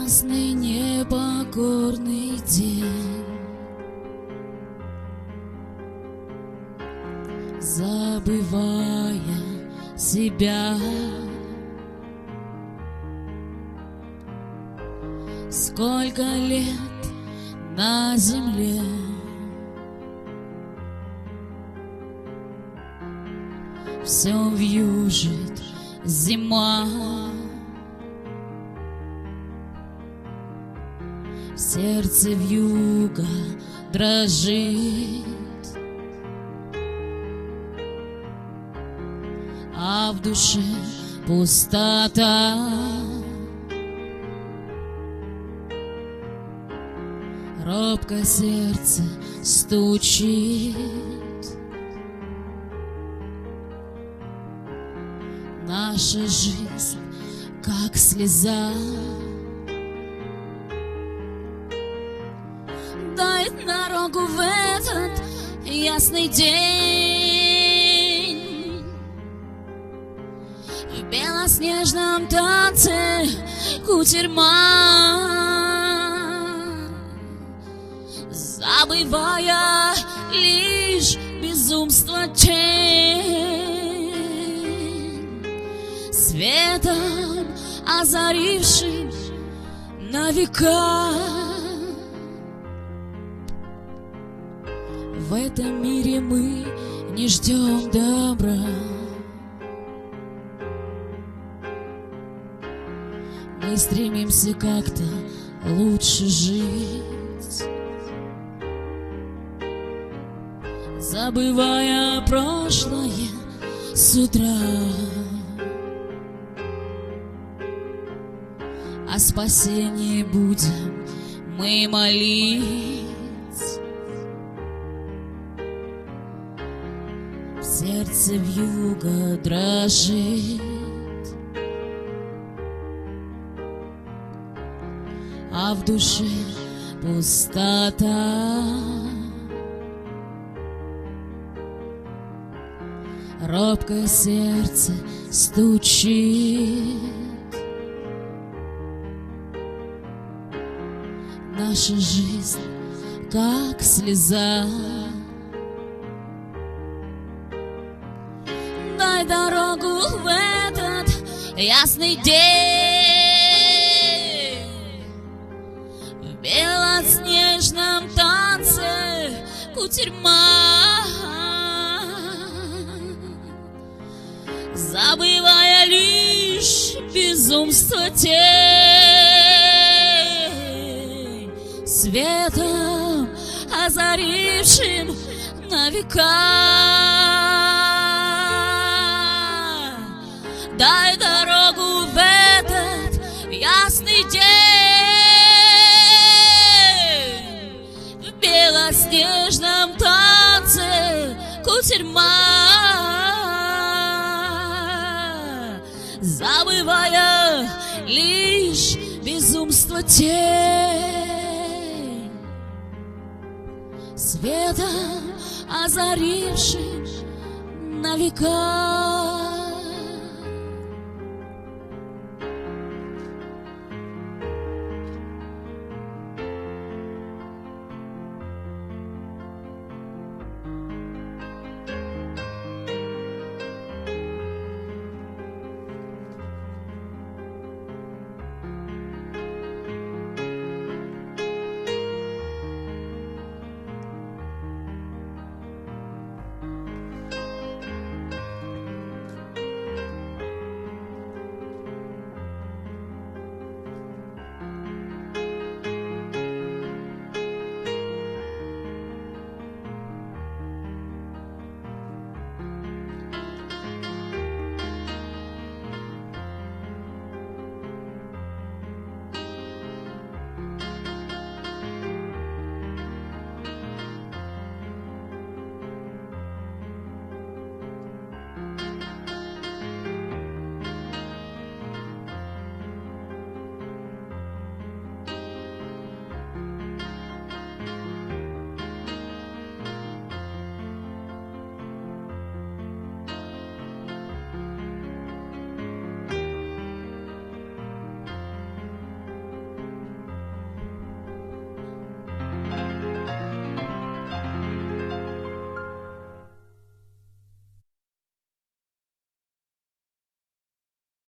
ясный непокорный день, забывая себя, сколько лет на земле, все вьюжит зима, в сердце вьюга дрожит, а в душе пустота. Робко сердце стучит, наша жизнь как слеза. Дай дорогу в этот ясный день, в белоснежном танце кутерьма, забывая лишь безумство тень, светом озарившим на века. В этом мире мы не ждем добра, мы стремимся как-то лучше жить, забывая прошлое с утра. О спасении будем мы молить, в сердце вьюга дрожит, а в душе пустота. Робкое сердце стучит, наша жизнь как слеза. Дай дорогу в этот ясный день, в белоснежном танце кутерьма, забывая лишь безумство тень, светом озарившим на века. Дай дорогу в этот ясный день, в белоснежном танце кутерьма, забывая лишь безумство тень, светом озарившим на века.